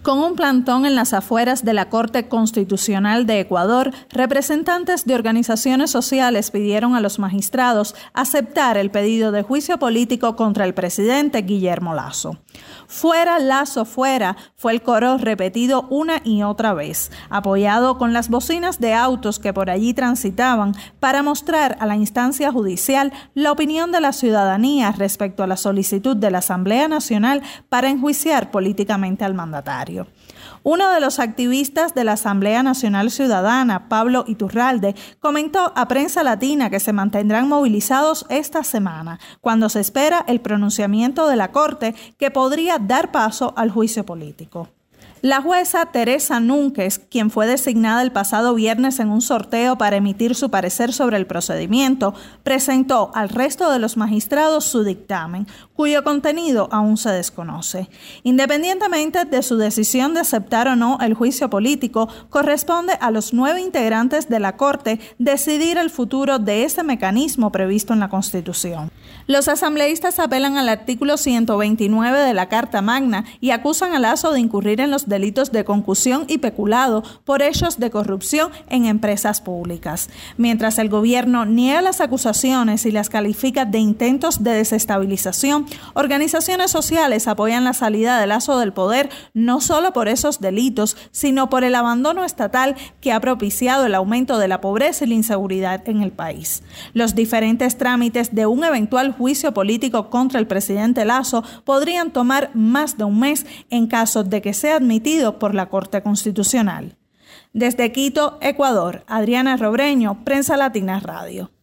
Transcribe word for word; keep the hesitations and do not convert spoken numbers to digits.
Con un plantón en las afueras de la Corte Constitucional de Ecuador, representantes de organizaciones sociales pidieron a los magistrados aceptar el pedido de juicio político contra el presidente Guillermo Lasso. Fuera, Lasso, fuera, fue el coro repetido una y otra vez, apoyado con las bocinas de autos que por allí transitaban para mostrar a la instancia judicial la opinión de la ciudadanía respecto a la solicitud de la Asamblea Nacional para enjuiciar políticamente al mandatario. Uno de los activistas de la Asamblea Nacional Ciudadana, Pablo Iturralde, comentó a Prensa Latina que se mantendrán movilizados esta semana, cuando se espera el pronunciamiento de la Corte que podría dar paso al juicio político. La jueza Teresa Núñez, quien fue designada el pasado viernes en un sorteo para emitir su parecer sobre el procedimiento, presentó al resto de los magistrados su dictamen, cuyo contenido aún se desconoce. Independientemente de su decisión de aceptar o no el juicio político, corresponde a los nueve integrantes de la Corte decidir el futuro de ese mecanismo previsto en la Constitución. Los asambleístas apelan al artículo ciento veintinueve de la Carta Magna y acusan a Lasso de incurrir en los delitos de concusión y peculado por hechos de corrupción en empresas públicas. Mientras el gobierno niega las acusaciones y las califica de intentos de desestabilización, organizaciones sociales apoyan la salida de Lasso del poder no solo por esos delitos, sino por el abandono estatal que ha propiciado el aumento de la pobreza y la inseguridad en el país. Los diferentes trámites de un eventual juicio político contra el presidente Lasso podrían tomar más de un mes en caso de que sea admitido por la Corte Constitucional. Desde Quito, Ecuador, Adriana Robreño, Prensa Latina Radio.